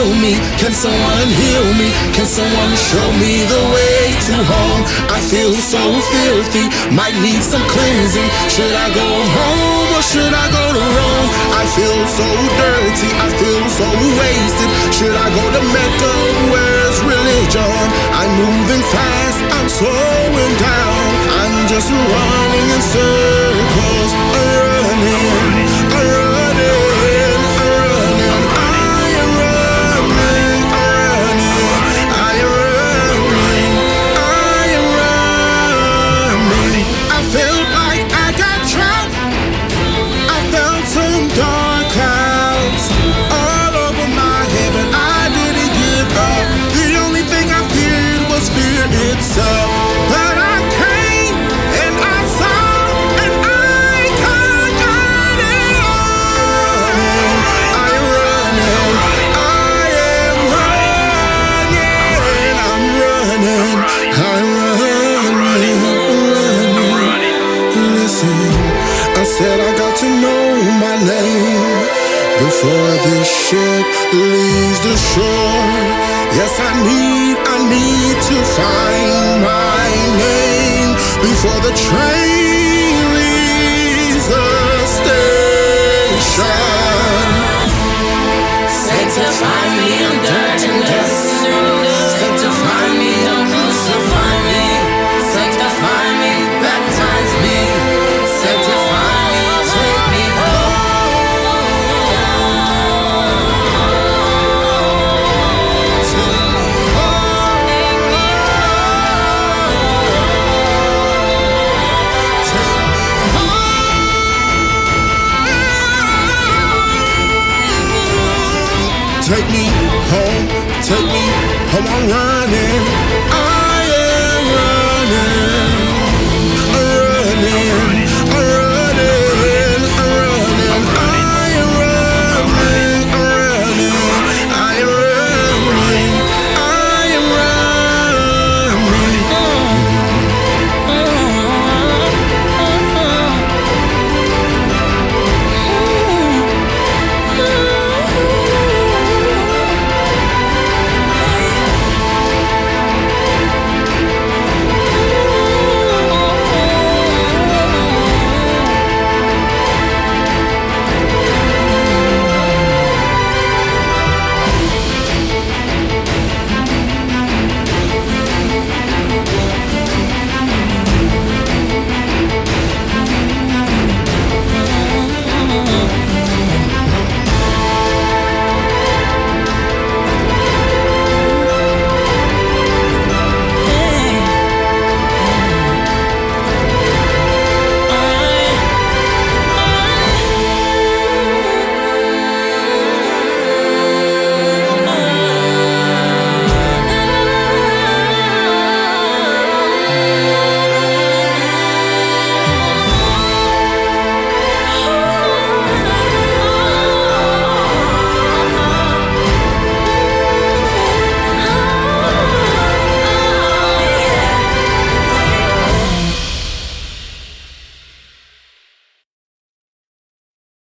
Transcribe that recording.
heal me? Can someone heal me? Can someone show me the way to home? I feel so filthy, might need some cleansing. Should I go home or should I go to Rome? I feel so dirty, I feel so wasted. Should I go to Mecca? Where's religion? I'm moving fast, I'm slowing down. I'm just running in circles, running, running. But I came and I saw and I conquered it all. I am running, I am running, I'm running, I'm running. Listen, I said I got to know my name before this ship leaves the shore. Yes, I need to find my name before the train leaves the station. Sanctify me in dirtiness. Sanctify me, don't crucify me. Sanctify me, baptize me. Sanctify me, take me home. Take me home, I'm running, I am running, running.